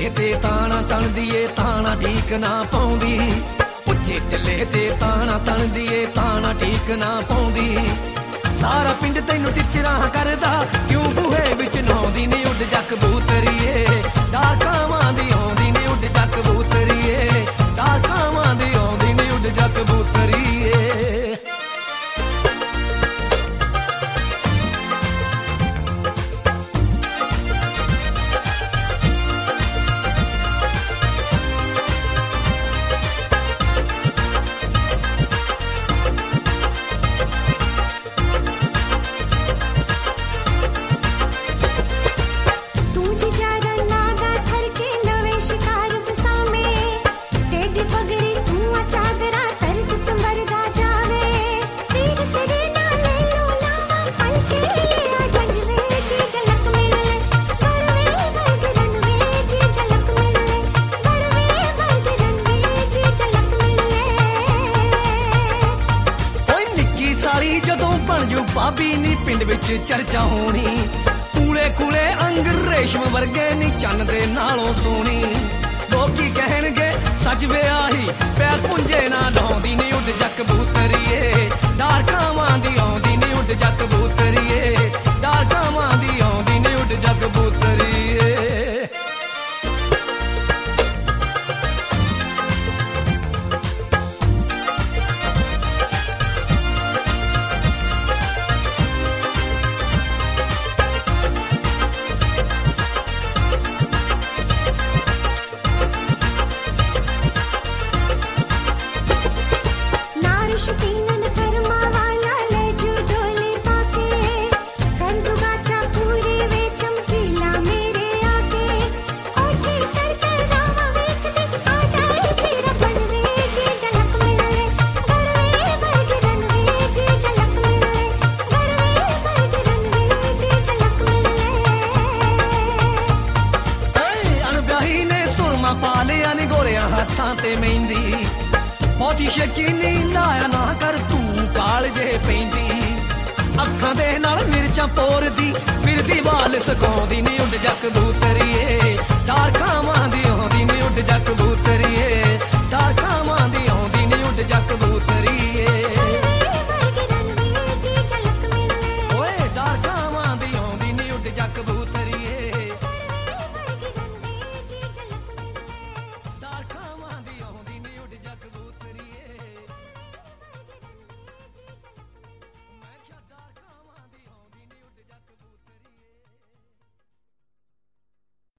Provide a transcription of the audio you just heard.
टिल्ले ते ताना तणदी ए ताना ठीक ना पाउंदी, उच्चे टिल्ले ते ताना तणदी ए ताना ठीक ना पाउंदी। सारा पिंड तैनू टिचरा करदा क्यों बूहे विच नौंदी नी उड जा कबूतरीए, डार कावां दी आउंदी नी उड जा कबूतरीए, डार कावां दी आउंदी नी उड जा कबूतरीए। भाभी नी पिंड विच चर्चा होनी, कूले कूले अंग रेशम वर्गे नी चन्न दे नालों सोनी। लोकी कहणगे सच विआही पैर पुंजे ना लाउंदी नी उड जा कबूतरीए, डार कावां दी आउंदी नी उड जा कबूतरीए, डार कावां दी आउंदी नी उड जा कबूतरीए। हत्थां ते मेहंदी बहुती शकीनी लाया ना कर तू कालजे पैंदी, अखां दे नाल मिर्चां पोरदी फिरदी वाल सकाउंदी नी उड जा कबूतरीए, डार कावां दी आउंदी नी उड जा कबूतरीए, डार कावां दी आउंदी नी उड जा कबूतरी।